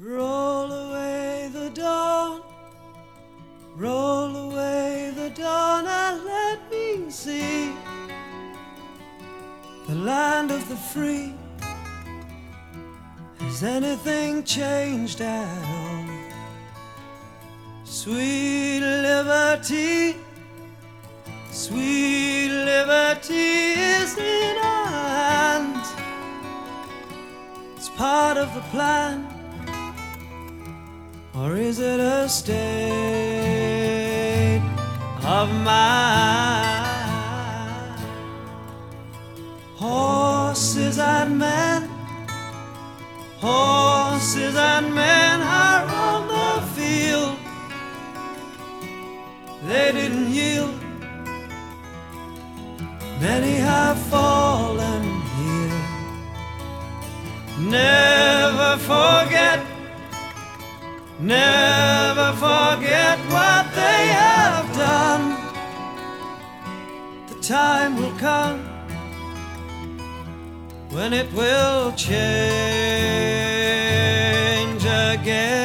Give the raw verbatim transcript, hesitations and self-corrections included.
Roll away the dawn, roll away the dawn, and let me see the land of the free. Has anything changed at all? Sweet liberty, sweet liberty is in our hands. It's part of the plan. Or is it a state of mind? Horses and men, horses and men are on the field. They didn't yield. Many have fallen here. Never forget, never forget what they have done. The time will come when it will change again.